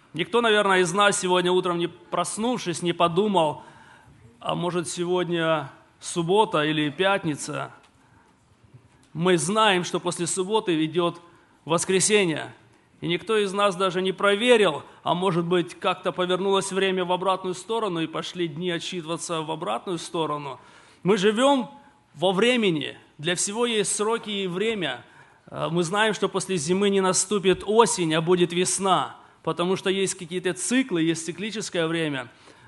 Никто, наверное, из нас сегодня утром, не проснувшись, не подумал, а может сегодня суббота или пятница. Мы знаем, что после субботы идет воскресенье. И никто из нас даже не проверил, а может быть, как-то повернулось время в обратную сторону и пошли дни отсчитываться в обратную сторону. Мы живем во времени. Для всего есть сроки и время. Мы знаем, что после зимы не наступит осень, а будет весна, потому что есть какие-то циклы, есть циклическое время.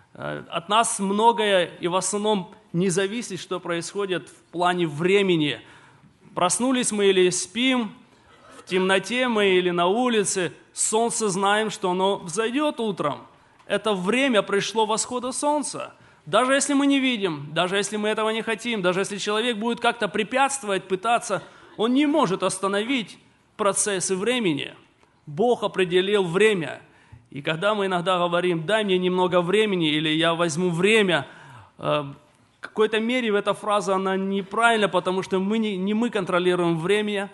От нас многое и в основном не зависит, что происходит в плане времени. Проснулись мы или спим, в темноте мы или на улице, солнце знаем, что оно взойдет утром. Это время пришло восхода солнца. Даже если мы не видим, даже если мы этого не хотим, даже если человек будет как-то препятствовать, пытаться, он не может остановить процессы времени. Бог определил время. И когда мы иногда говорим, дай мне немного времени, или я возьму время, в какой-то мере эта фраза, она неправильна, потому что не мы контролируем время,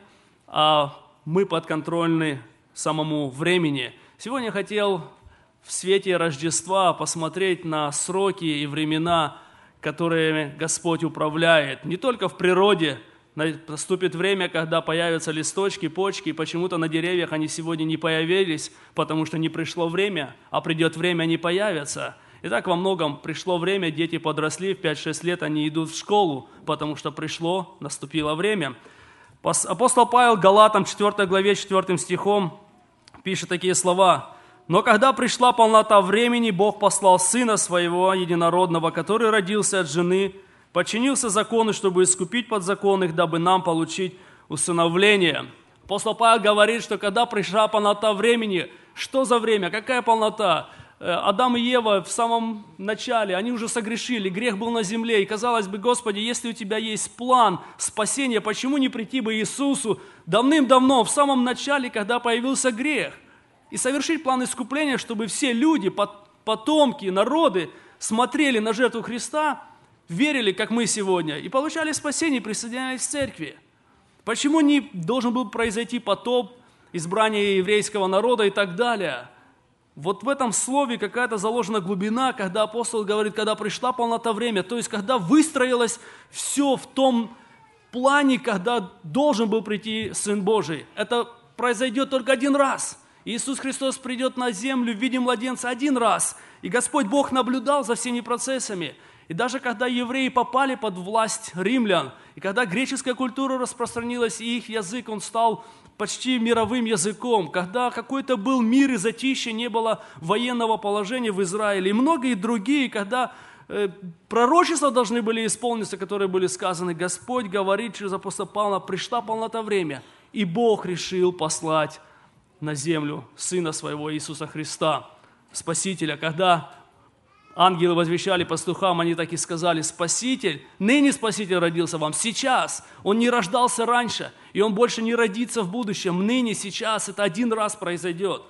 а мы подконтрольны самому времени. Сегодня я хотел в свете Рождества посмотреть на сроки и времена, которыми Господь управляет. Не только в природе. Наступит время, когда появятся листочки, почки, и почему-то на деревьях они сегодня не появились, потому что не пришло время, а придет время, они появятся. И так во многом пришло время, дети подросли, в 5-6 лет они идут в школу, потому что наступило время. Апостол Павел Галатам 4 главе 4 стихом пишет такие слова: «Но когда пришла полнота времени, Бог послал Сына Своего Единородного, который родился от жены, подчинился закону, чтобы искупить подзаконных, дабы нам получить усыновление». Апостол Павел говорит, что когда пришла полнота времени, что за время, какая полнота? Адам и Ева в самом начале, они уже согрешили, грех был на земле. И казалось бы, Господи, если у Тебя есть план спасения, почему не прийти бы Иисусу давным-давно, в самом начале, когда появился грех? И совершить план искупления, чтобы все люди, потомки, народы смотрели на жертву Христа, верили, как мы сегодня, и получали спасение, и присоединялись к церкви. Почему не должен был произойти потоп, избрание еврейского народа и так далее? Вот в этом слове какая-то заложена глубина, когда апостол говорит, когда пришла полнота времени, то есть когда выстроилось все в том плане, когда должен был прийти Сын Божий. Это произойдет только один раз. Иисус Христос придет на землю в виде младенца один раз, и Господь Бог наблюдал за всеми процессами. И даже когда евреи попали под власть римлян, и когда греческая культура распространилась, и их язык, он стал почти мировым языком, когда какой-то был мир и затишье, не было военного положения в Израиле, и многие другие, когда пророчества должны были исполниться, которые были сказаны, Господь говорит через апостола Павла, пришла полнота времени, и Бог решил послать на землю Сына Своего Иисуса Христа, Спасителя. Когда ангелы возвещали пастухам, они так и сказали: Спаситель, ныне Спаситель родился вам, сейчас. Он не рождался раньше, и Он больше не родится в будущем. Ныне, сейчас, это один раз произойдет.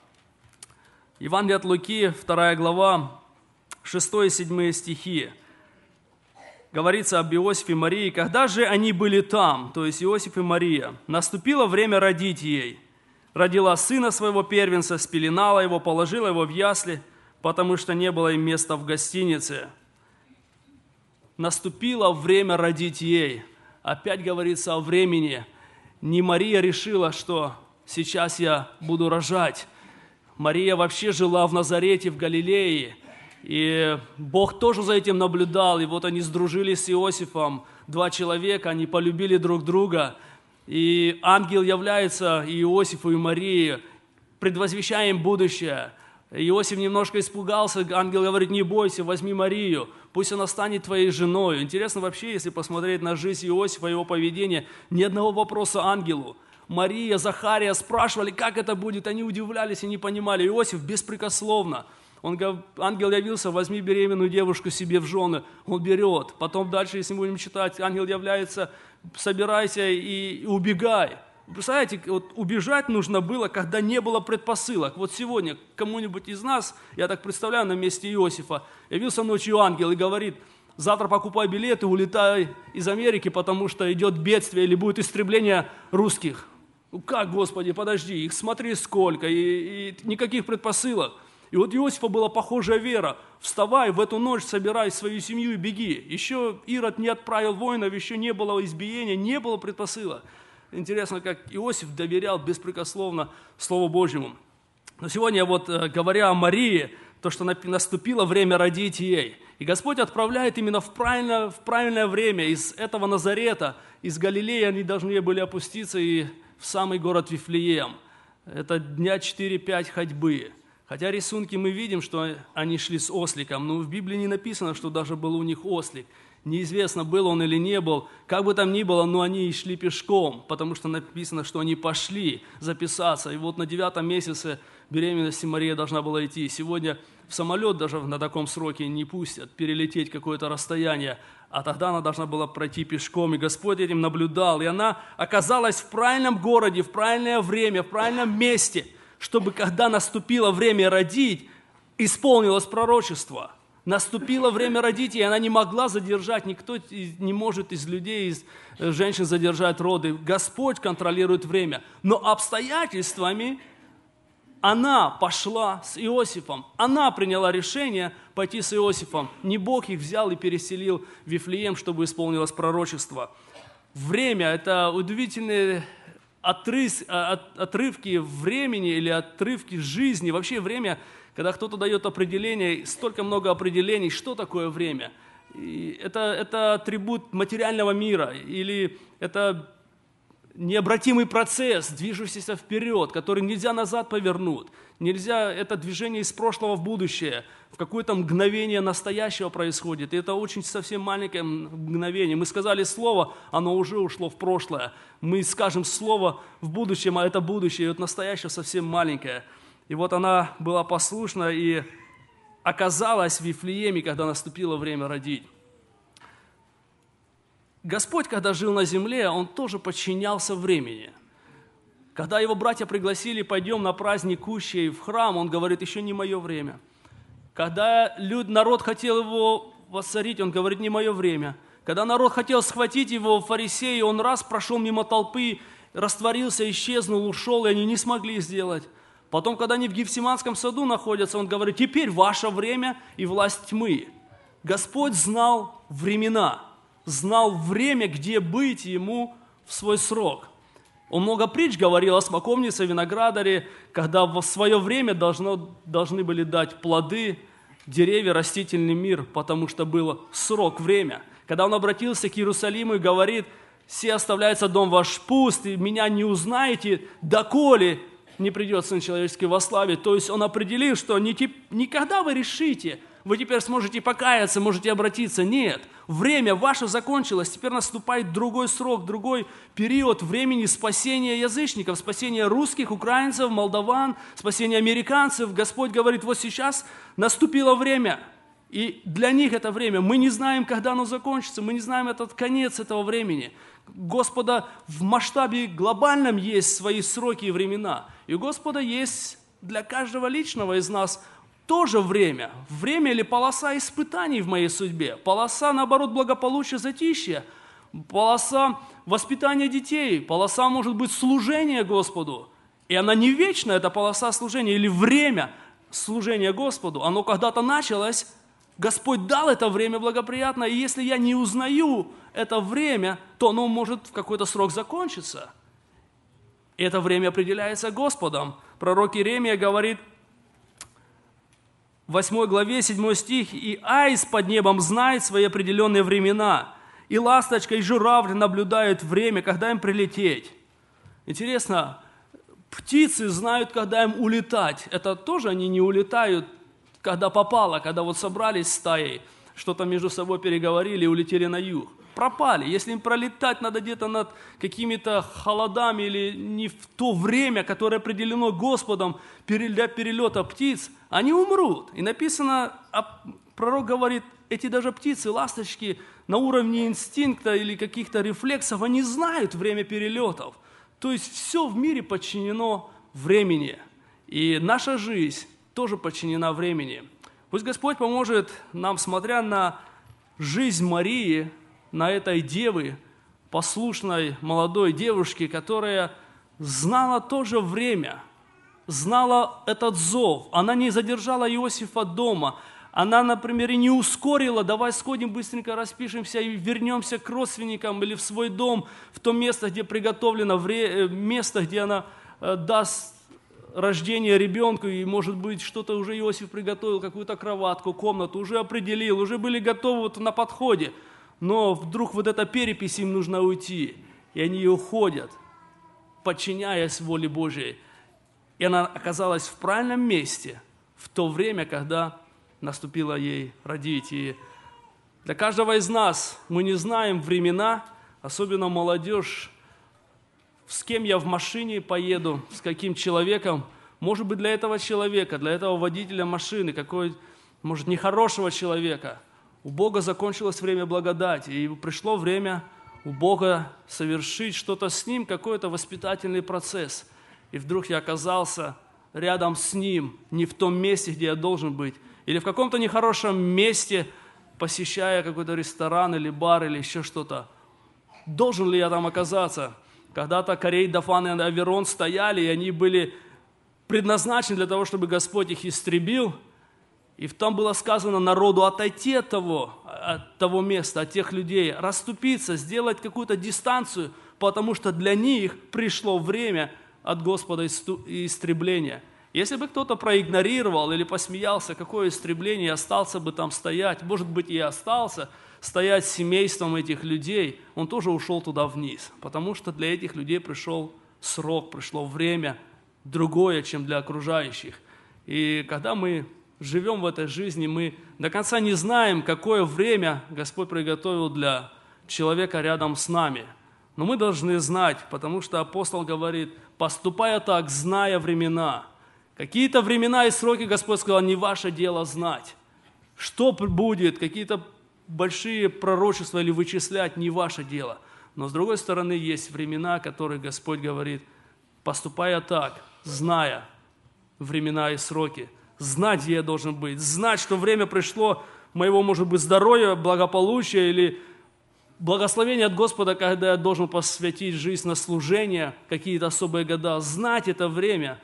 Евангелие от Луки, 2 глава, 6 и 7 стихи. Говорится об Иосифе и Марии. Когда же они были там, то есть Иосиф и Мария, наступило время родить ей. Родила сына своего первенца, спеленала его, положила его в ясли, потому что не было им места в гостинице. Наступило время родить ей. Опять говорится о времени. Не Мария решила, что сейчас я буду рожать. Мария вообще жила в Назарете, в Галилее. И Бог тоже за этим наблюдал. И вот они сдружились с Иосифом. 2 человека, они полюбили друг друга. И ангел является и Иосифу, и Марии, предвозвещая им будущее. Иосиф немножко испугался, ангел говорит: не бойся, возьми Марию, пусть она станет твоей женой. Интересно вообще, если посмотреть на жизнь Иосифа, его поведение, ни одного вопроса ангелу. Мария, Захария спрашивали, как это будет, они удивлялись и не понимали. Иосиф беспрекословно. Ангел явился: возьми беременную девушку себе в жены. Он берет. Потом дальше, если мы будем читать, ангел является: собирайся и убегай. Представляете, вот убежать нужно было, когда не было предпосылок. Вот сегодня кому-нибудь из нас, я так представляю, на месте Иосифа, явился ночью ангел и говорит: завтра покупай билеты, улетай из Америки, потому что идет бедствие или будет истребление русских. Ну как, Господи, подожди, их смотри сколько, и никаких предпосылок. И вот Иосифа была похожая вера. Вставай, в эту ночь собирай свою семью и беги. Еще Ирод не отправил воинов, еще не было избиения, не было предпосылок. Интересно, как Иосиф доверял беспрекословно Слову Божьему. Но сегодня вот, говоря о Марии, то, что наступило время родить ей. И Господь отправляет именно в правильное время из этого Назарета, из Галилеи они должны были опуститься и в самый город Вифлеем. Это дня 4-5 ходьбы. Хотя рисунки мы видим, что они шли с осликом, но в Библии не написано, что даже был у них ослик. Неизвестно, был он или не был. Как бы там ни было, но они и шли пешком, потому что написано, что они пошли записаться. И вот на 9 месяце беременности Мария должна была идти. Сегодня в самолет даже на таком сроке не пустят перелететь какое-то расстояние. А тогда она должна была пройти пешком. И Господь этим наблюдал. И она оказалась в правильном городе, в правильное время, в правильном месте, чтобы, когда наступило время родить, исполнилось пророчество. Наступило время родить, и она не могла задержать, никто не может из людей, из женщин задержать роды. Господь контролирует время. Но обстоятельствами она пошла с Иосифом. Она приняла решение пойти с Иосифом. Не Бог их взял и переселил в Вифлеем, чтобы исполнилось пророчество. Время – это удивительные отрывки времени или отрывки жизни. Вообще время, когда кто-то дает определение, столько много определений, что такое время. И это атрибут материального мира, или это необратимый процесс, движущийся вперед, который нельзя назад повернуть. Нельзя, это движение из прошлого в будущее, в какое-то мгновение настоящего происходит. И это очень совсем маленькое мгновение. Мы сказали слово, оно уже ушло в прошлое. Мы скажем слово в будущем, а это будущее, и вот настоящее совсем маленькое. И вот она была послушна и оказалась в Вифлееме, когда наступило время родить. Господь, когда жил на земле, Он тоже подчинялся времени. Когда Его братья пригласили, пойдем на праздник Кущей в храм, Он говорит, еще не мое время. Когда народ хотел Его воцарить, Он говорит, не мое время. Когда народ хотел схватить Его, фарисеи, Он раз прошел мимо толпы, растворился, исчезнул, ушел, и они не смогли сделать. Потом, когда они в Гефсиманском саду находятся, Он говорит, теперь ваше время и власть тьмы. Господь знал времена, знал время, где быть Ему в свой срок. Он много притч говорил о смоковнице, виноградаре, когда в свое время должны были дать плоды, деревья, растительный мир, потому что был срок, время. Когда Он обратился к Иерусалиму и говорит, «Се оставляется дом ваш пуст, и меня не узнаете, доколе не придет Сын Человеческий во славе». То есть Он определил, что никогда вы решите, вы теперь сможете покаяться, можете обратиться. Нет, время ваше закончилось, теперь наступает другой срок, другой период времени спасения язычников, спасения русских, украинцев, молдаван, спасения американцев. Господь говорит, вот сейчас наступило время, и для них это время. Мы не знаем, когда оно закончится, мы не знаем этот конец этого времени. Господа в масштабе глобальном есть свои сроки и времена. И у Господа есть для каждого личного из нас тоже время. Время или полоса испытаний в моей судьбе. Полоса, наоборот, благополучия, затишья. Полоса воспитания детей. Полоса, может быть, служения Господу. И она не вечна, эта полоса служения. Или время служения Господу. Оно когда-то началось. Господь дал это время благоприятно. И если я не узнаю это время, то оно может в какой-то срок закончиться. И это время определяется Господом. Пророк Иеремия говорит, в 8 главе, 7 стих, «И аист под небом знает свои определенные времена, и ласточка, и журавль наблюдают время, когда им прилететь». Интересно, птицы знают, когда им улетать. Это тоже они не улетают, когда попало, когда вот собрались стаей, что-то между собой переговорили и улетели на юг. Пропали. Если им пролетать надо где-то над какими-то холодами или не в то время, которое определено Господом для перелета птиц, они умрут. И написано, пророк говорит, эти даже птицы, ласточки на уровне инстинкта или каких-то рефлексов, они знают время перелетов. То есть все в мире подчинено времени. И наша жизнь тоже подчинена времени. Пусть Господь поможет нам, смотря на жизнь Марии, на этой девы, послушной молодой девушке, которая знала тоже время, знала этот зов. Она не задержала Иосифа дома. Она, например, и не ускорила, давай сходим быстренько, распишемся и вернемся к родственникам или в свой дом, в то место, где приготовлено, место, где она даст рождение ребенку, и, может быть, что-то уже Иосиф приготовил, какую-то кроватку, комнату, уже определил, уже были готовы вот на подходе. Но вдруг вот эта перепись, им нужно уйти, и они уходят, подчиняясь воле Божьей. И она оказалась в правильном месте в то время, когда наступило ей родить. И для каждого из нас мы не знаем времена, особенно молодежь, с кем я в машине поеду, с каким человеком. Может быть, для этого человека, для этого водителя машины, какой, может, нехорошего человека. У Бога закончилось время благодати, и пришло время у Бога совершить что-то с ним, какой-то воспитательный процесс. И вдруг я оказался рядом с ним, не в том месте, где я должен быть, или в каком-то нехорошем месте, посещая какой-то ресторан или бар или еще что-то. Должен ли я там оказаться? Когда-то Корей, Дафан и Аверон стояли, и они были предназначены для того, чтобы Господь их истребил. И там было сказано народу отойти от того места, от тех людей, расступиться, сделать какую-то дистанцию, потому что для них пришло время от Господа истребления. Если бы кто-то проигнорировал или посмеялся, какое истребление, и остался бы там стоять, может быть, и остался стоять с семейством этих людей, он тоже ушел туда вниз, потому что для этих людей пришел срок, пришло время другое, чем для окружающих. И когда мы живем в этой жизни, мы до конца не знаем, какое время Господь приготовил для человека рядом с нами. Но мы должны знать, потому что апостол говорит, поступая так, зная времена. Какие-то времена и сроки, Господь сказал, не ваше дело знать. Что будет, какие-то большие пророчества или вычислять, не ваше дело. Но с другой стороны, есть времена, которые Господь говорит, поступая так, зная времена и сроки, знать, где я должен быть, знать, что время пришло моего, может быть, здоровья, благополучия или благословения от Господа, когда я должен посвятить жизнь на служение, какие-то особые года, знать это время.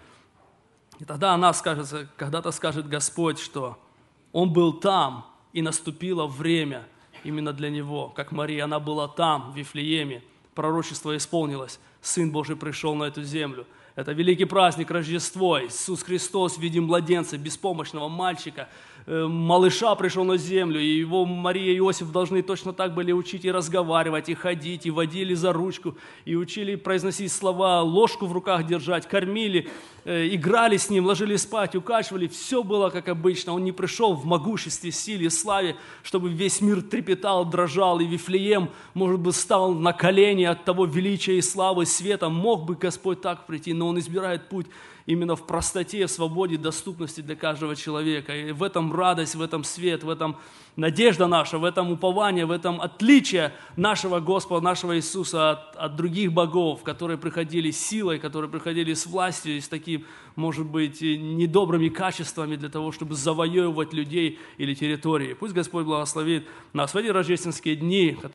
И тогда она скажет, когда-то скажет Господь, что Он был там, и наступило время именно для Него. Как Мария, она была там, в Вифлееме, пророчество исполнилось, Сын Божий пришел на эту землю. Это великий праздник Рождество. Иисус Христос в виде младенца, беспомощного мальчика, малыша пришел на землю, и его Мария и Иосиф должны точно так были учить и разговаривать, и ходить, и водили за ручку, и учили произносить слова, ложку в руках держать, кормили, играли с ним, ложили спать, укачивали. Все было как обычно. Он не пришел в могуществе, силе, славе, чтобы весь мир трепетал, дрожал, и Вифлеем, может быть, стал на колени от того величия и славы, света. Мог бы Господь так прийти, но Он избирает путь именно в простоте, в свободе, доступности для каждого человека. И в этом радость, в этом свет, в этом надежда наша, в этом упование, в этом отличие нашего Господа, нашего Иисуса от других богов, которые приходили с силой, которые приходили с властью и с такими, может быть, недобрыми качествами для того, чтобы завоевывать людей или территории. Пусть Господь благословит нас в эти рождественские дни,